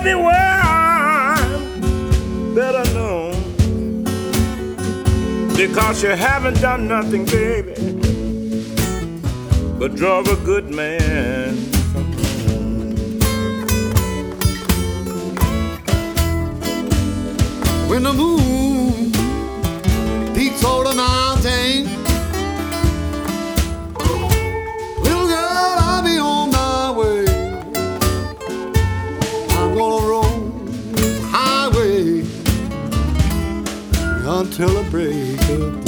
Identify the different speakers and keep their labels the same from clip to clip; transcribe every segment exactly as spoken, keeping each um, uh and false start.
Speaker 1: everywhere better known, because you haven't done nothing, baby, but drove a good man from home.
Speaker 2: When the moon peaks over the mountain, little girl, I'll be on my way. I'm gonna roll the highway until the break of day.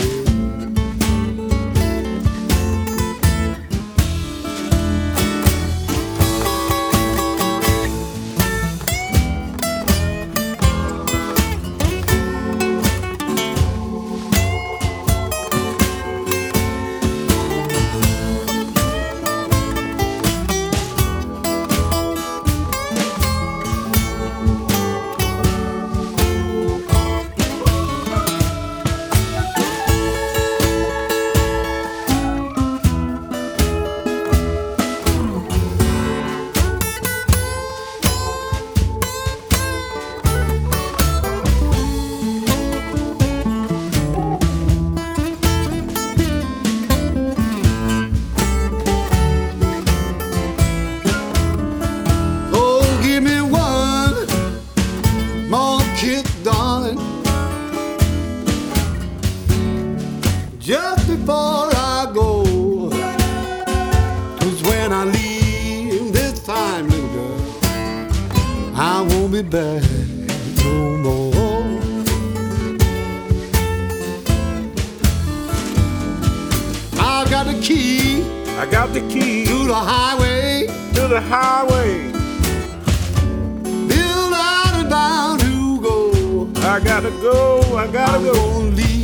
Speaker 2: Just before I go, 'cause when I leave this time, little girl, I won't be back no more. I got the key,
Speaker 1: I got the key
Speaker 2: to the highway,
Speaker 1: to the highway.
Speaker 2: Bill out and bound to go.
Speaker 1: I gotta go, I gotta
Speaker 2: I'm
Speaker 1: go.
Speaker 2: gonna leave